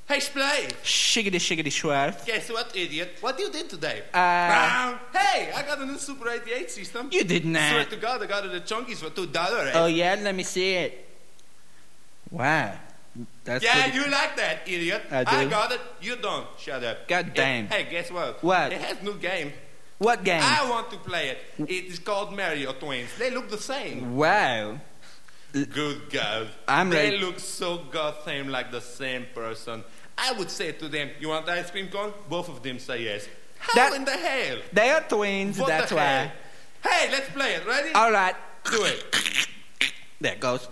Hey, Splay. Shiggity Schwarf. Guess what, idiot? What you did today? Hey, I got a new Super 88 system. You did not. Swear to God, I got it at Chunky's for $2. Oh, yeah? Let me see it. Wow. That's yeah, pretty... you like that, idiot. I do. I got it. You don't. Shut up. God damn. Hey, guess what? What? It has new game. What game? I want to play it. It is called Mario Twins. They look the same. Wow. Good God. I'm They ready. look so goddamn like the same person. I would say to them, you want ice cream cone? Both of them say yes. How in the hell? They are twins, What that's the why. hell? Hey, let's play it. Ready? All right. Do it. There it goes.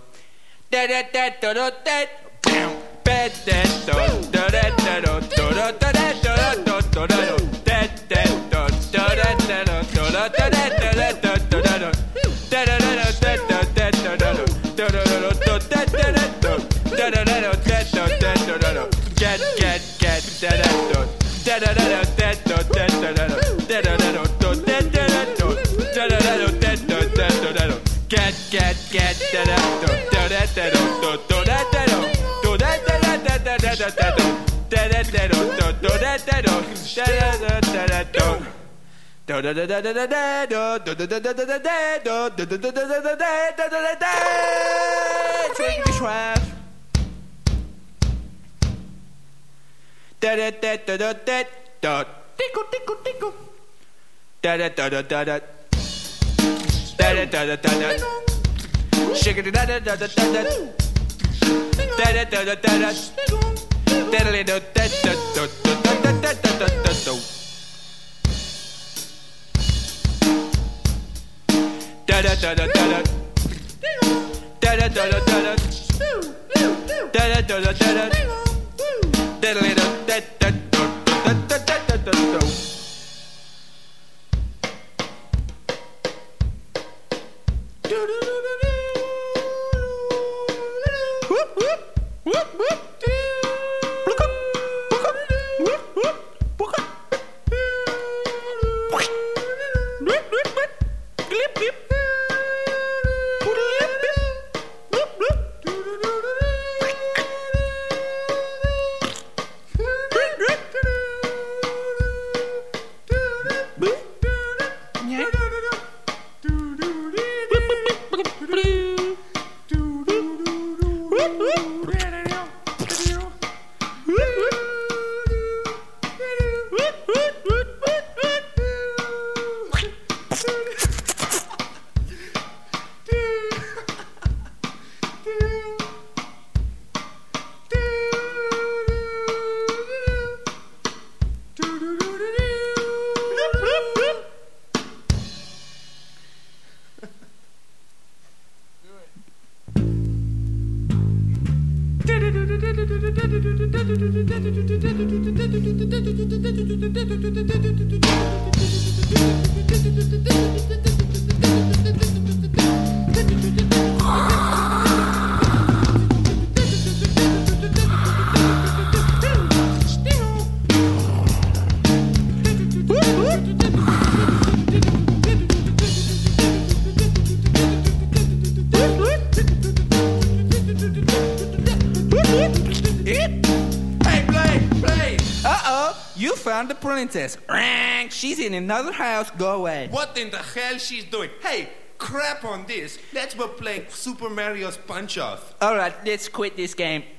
You found the princess. She's in another house. Go away. What in the hell she's doing? Hey, crap on this. Let's go play Super Mario's Punch-Off. All right, let's quit this game.